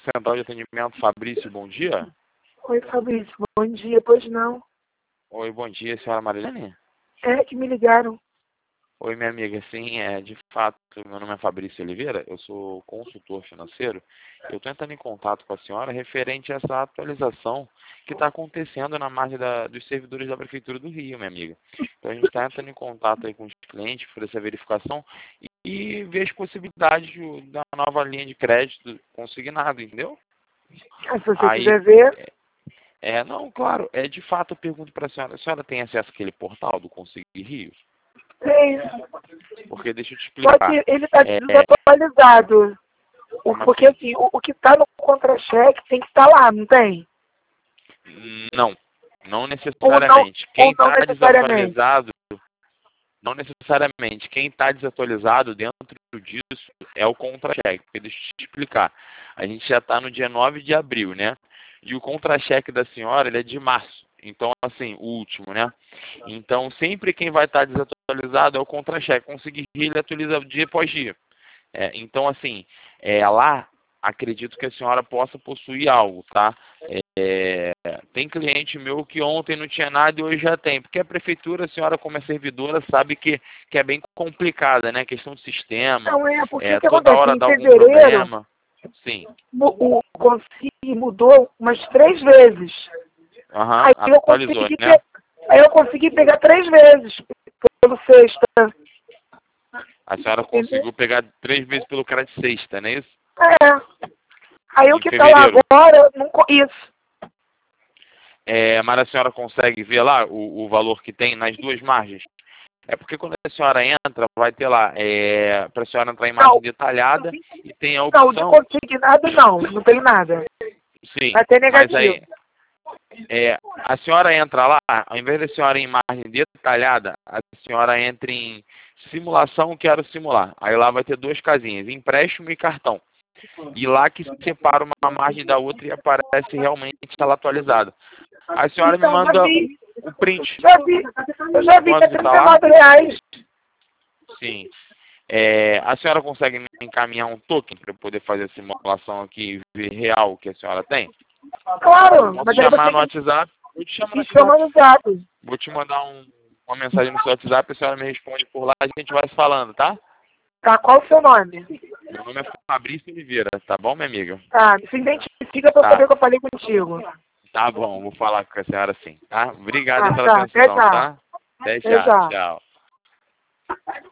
Central de Atendimento, Fabrício, bom dia. Oi, Fabrício, bom dia. Pois não. Oi, bom dia, senhora Marilene. É que me ligaram. Oi, minha amiga. Sim, de fato, meu nome é Fabrício Oliveira, eu sou consultor financeiro. Eu estou entrando em contato com a senhora referente a essa atualização que está acontecendo na margem dos servidores da Prefeitura do Rio, minha amiga. Então, a gente está entrando em contato aí com os clientes por essa verificação e ver as possibilidades da nova linha de crédito consignado, entendeu? Se você Aí, quiser ver, não, claro, de fato eu pergunto para a senhora tem acesso àquele portal do Conseguir Rio? tem. Porque deixa eu te Só explicar. que ele está É, desatualizado. como Porque assim? assim, o que está no contra-cheque tem que estar lá, não tem? Não, não Ou não, necessariamente. ou Quem não está necessariamente. desatualizado, não necessariamente. Quem está desatualizado dentro disso é o contra-cheque. Porque deixa eu te explicar. A gente já está no dia 9 de abril, né? E o contra-cheque da senhora, ele é de março. Então, assim, o último, né? Então, sempre quem vai estar desatualizado é o contra-cheque. Conseguir rir, ele atualiza dia após dia. Então, assim, lá, acredito que a senhora possa possuir algo, tá? Tem cliente meu que ontem não tinha nada e hoje já tem. Porque a prefeitura, a senhora como é servidora, sabe que é bem complicada, né? Questão de sistema, Não é, porque o que toda acontece? hora Em dá algum fevereiro, problema. Sim. o Consigne mudou umas 3 vezes. Aham, Aí eu atualizou, consegui, né? aí eu consegui pegar 3 vezes pelo sexta. A senhora Entendeu? conseguiu pegar 3 vezes pelo crédito sexta, não é isso? É. Aí o Em que está lá fevereiro. agora, não, isso. Mas a senhora consegue ver lá o valor que tem nas duas margens? É porque quando a senhora entra, vai ter lá, para a senhora entrar em Não, margem detalhada e tem a não, de opção, consignado não tem nada. sim, Vai ter mas negativo. aí, a senhora entra lá, ao invés da senhora ir em margem detalhada, a senhora entra em simulação, quero simular. Aí lá vai ter duas casinhas, empréstimo e cartão. E lá que separa uma margem da outra e aparece realmente ela atualizada. A senhora me Então, já manda vi. o print. Já vi. Eu já vi que é Quanto está lá? R$ 39. Sim. A senhora consegue me encaminhar um token para eu poder fazer a simulação aqui e ver real que a senhora tem? Claro, Posso mas aí chamar você no tem WhatsApp? Vou te chamar no que chamar WhatsApp. no zap. Vou te mandar uma mensagem no seu WhatsApp, a senhora me responde por lá e a gente vai se falando, tá? Tá, qual o seu nome? Meu nome é Fabrício Oliveira, tá bom, minha amiga? Tá, se identifica pra eu Tá, saber que eu falei contigo. tá bom, vou falar com a senhora sim, tá? Obrigado Tá, pela tá, até atenção, já. tá? Até Até já, já. tchau.